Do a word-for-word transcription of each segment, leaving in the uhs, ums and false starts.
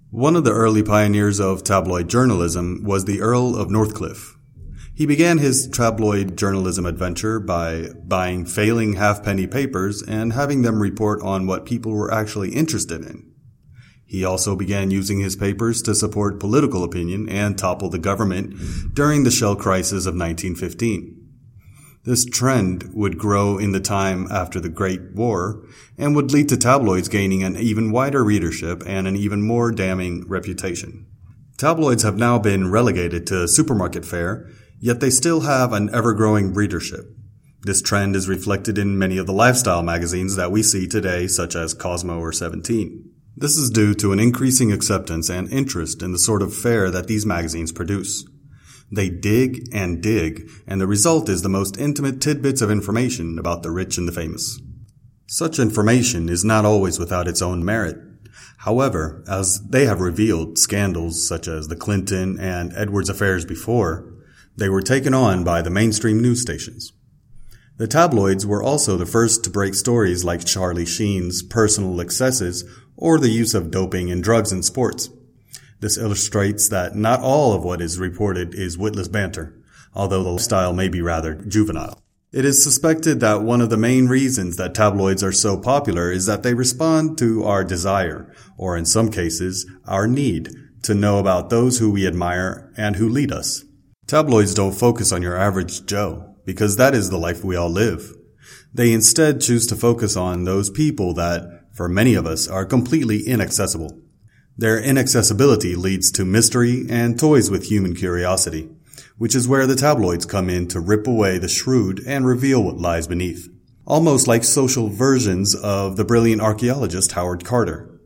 One of the early pioneers of tabloid journalism was the Earl of Northcliffe. He began his tabloid journalism adventure by buying failing halfpenny papers and having them report on what people were actually interested in. He also began using his papers to support political opinion and topple the government during the shell crisis of nineteen fifteen. This trend would grow in the time after the Great War and would lead to tabloids gaining an even wider readership and an even more damning reputation. Tabloids have now been relegated to supermarket fare, yet they still have an ever-growing readership. This trend is reflected in many of the lifestyle magazines that we see today, such as Cosmo or Seventeen. This is due to an increasing acceptance and interest in the sort of fare that these magazines produce. They dig and dig, and the result is the most intimate tidbits of information about the rich and the famous. Such information is not always without its own merit. However, as they have revealed scandals such as the Clinton and Edwards affairs before, they were taken on by the mainstream news stations. The tabloids were also the first to break stories like Charlie Sheen's personal excesses or the use of doping and drugs in sports. This illustrates that not all of what is reported is witless banter, although the style may be rather juvenile. It is suspected that one of the main reasons that tabloids are so popular is that they respond to our desire, or in some cases, our need, to know about those who we admire and who lead us. Tabloids don't focus on your average Joe, because that is the life we all live. They instead choose to focus on those people that, for many of us, are completely inaccessible. Their inaccessibility leads to mystery and toys with human curiosity, which is where the tabloids come in to rip away the shrewd and reveal what lies beneath. Almost like social versions of the brilliant archaeologist Howard Carter.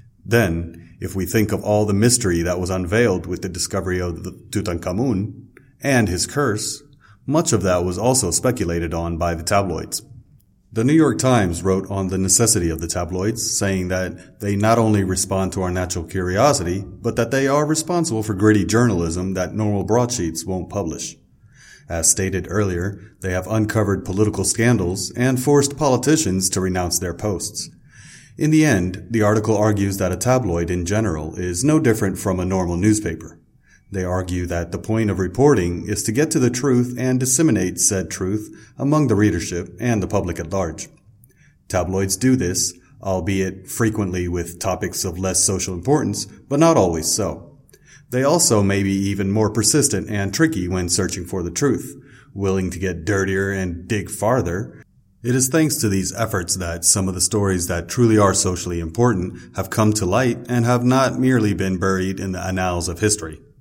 Then, if we think of all the mystery that was unveiled with the discovery of the Tutankhamun and his curse, much of that was also speculated on by the tabloids. The New York Times wrote on the necessity of the tabloids, saying that they not only respond to our natural curiosity, but that they are responsible for gritty journalism that normal broadsheets won't publish. As stated earlier, they have uncovered political scandals and forced politicians to renounce their posts. In the end, the article argues that a tabloid in general is no different from a normal newspaper. They argue that the point of reporting is to get to the truth and disseminate said truth among the readership and the public at large. Tabloids do this, albeit frequently with topics of less social importance, but not always so. They also may be even more persistent and tricky when searching for the truth, willing to get dirtier and dig farther. It is thanks to these efforts that some of the stories that truly are socially important have come to light and have not merely been buried in the annals of history.